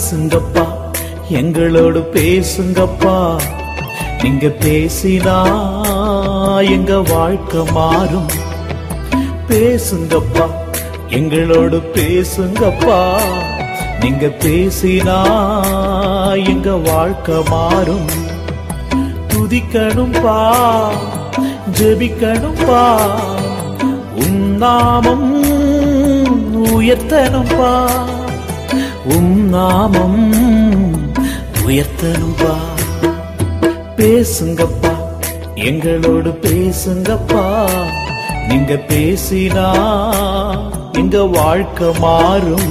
பேசுங்கப்பா, எங்களோடு பேசுங்கப்பா. நீங்க பேசினா எங்க வாழ்க்கை மாறும். பேசுங்கப்பா, எங்களோடு பேசுங்கப்பா. நீங்க பேசினா எங்க வாழ்க்கை மாறும். துதிக்கணும்பா, ஜெபிக்கணும்பா, உம் நாமம் உயர்த்தணும்பா, உம் நாமம் உயர்த்தணும்பா. பேசுங்கப்பா, எங்களோடு பேசுங்கப்பா. நீங்க பேசினா எங்க வாழ்க்கை மாறும்.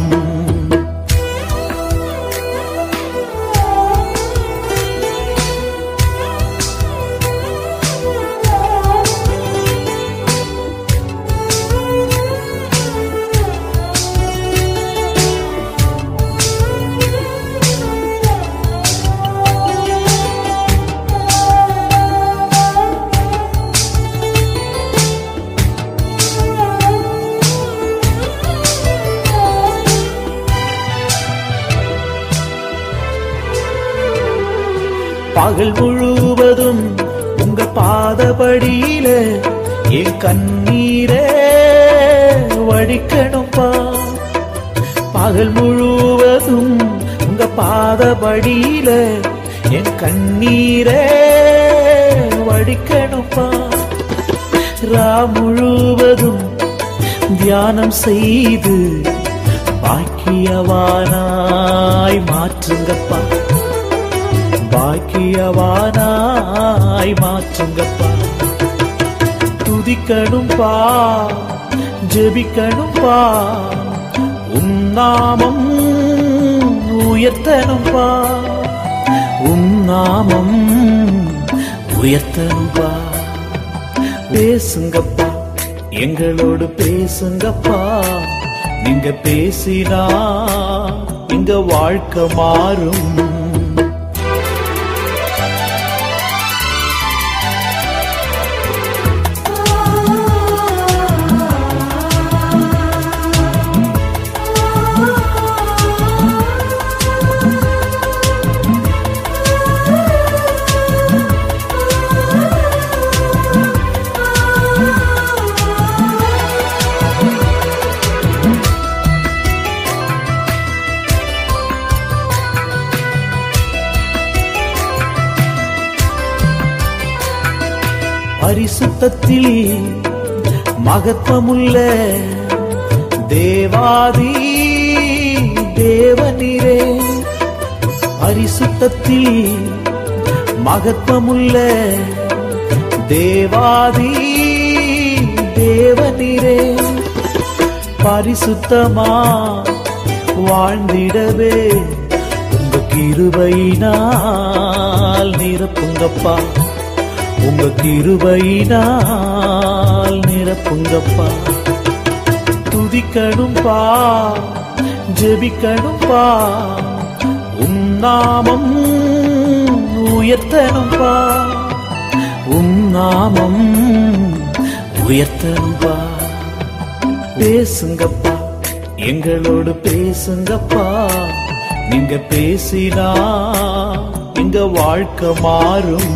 பகல் முழுவதும் உங்க பாதபடியில என் கண்ணீரே வடிக்கணும்பா. பகல் முழுவதும் உங்க பாதபடியில என் கண்ணீரே வடிக்கணும்பா. ரா முழுவதும் தியானம் செய்து பாக்கியவானாய் மாற்றுங்கப்பா, பாக்கியவானாய் மாற்றுங்கப்பா. துதிக்கணும்பா, ஜெபிக்கணும்பா, உம் நாமம் உயர்த்தணும்பா, உம் நாமம் உயர்த்தணும்பா. பேசுங்கப்பா, எங்களோடு பேசுங்கப்பா. நீங்க பேசினா எங்க வாழ்க்கை மாறும். பரிசுத்தத்தில் மகத்துவமுள்ள தேவாதி தேவனீரே, பரிசுத்தத்தில் மகத்துவமுள்ள தேவாதி தேவனீரே. பரிசுத்தமா வாழ்ந்திடவே உங்க கிருபையினால் நிரப்புங்கப்பா, உங்க கிருபையினால் நிரப்புங்கப்பா. துதிக்கணும்பா, ஜெபிக்கணும்பா, உம் நாமம் உயர்த்தணும்பா, உம் நாமம் உயர்த்தணும்பா. பேசுங்கப்பா, எங்களோடு பேசுங்கப்பா. நீங்க பேசினா எங்க வாழ்க்கை மாறும்.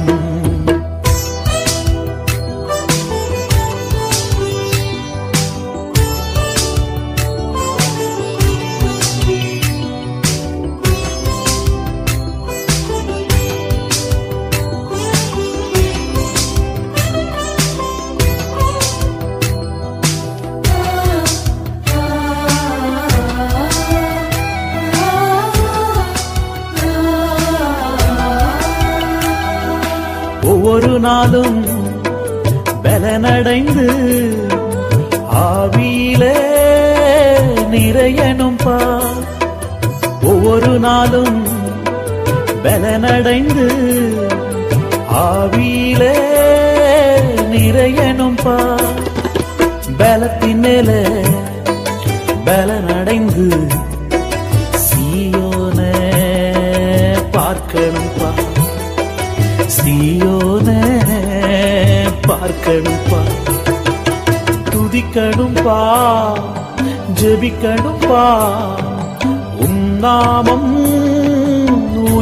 ஒவ்வொரு நாளும் பலனடைந்து ஆவியிலே நிறையணும்பா. ஒவ்வொரு நாளும் பலனடைந்து ஆவியிலே நிறையணும்பா. பலத்தின் மேல பலனடைந்து சீயோனை பார்க்கணும்பா, சீயோனை பார்க்கணும்பா. துதிக்கணும்பா, ஜெபிக்கணும்பா, உம் நாமம்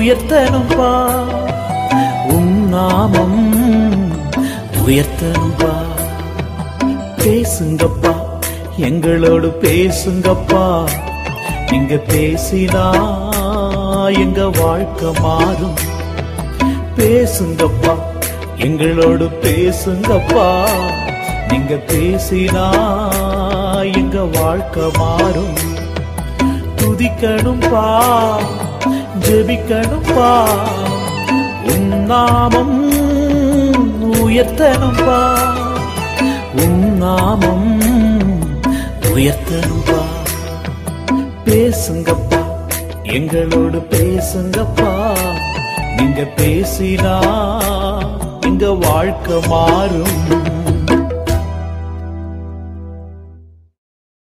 உயர்த்தனும்பா, உம் நாமம் உயர்த்தனும்பா. பேசுங்கப்பா, எங்களோடு பேசுங்கப்பா. நீங்க பேசினா எங்க வாழ்க்கை மாறும். பேசுங்கப்பா, எங்களோடு பேசுங்கப்பா. நீங்க பேசினா எங்க வாழ்க்கை மாறும். துதிக்கணும்பா, ஜெபிக்கணும்பா, உம் நாமம் உயர்த்தனும்பா, உம் நாமம் உயர்த்தனும்பா. பேசுங்கப்பா, எங்களோடு பேசுங்கப்பா. நீங்க பேசினா எங்க வாழ்க்கை மாறும்.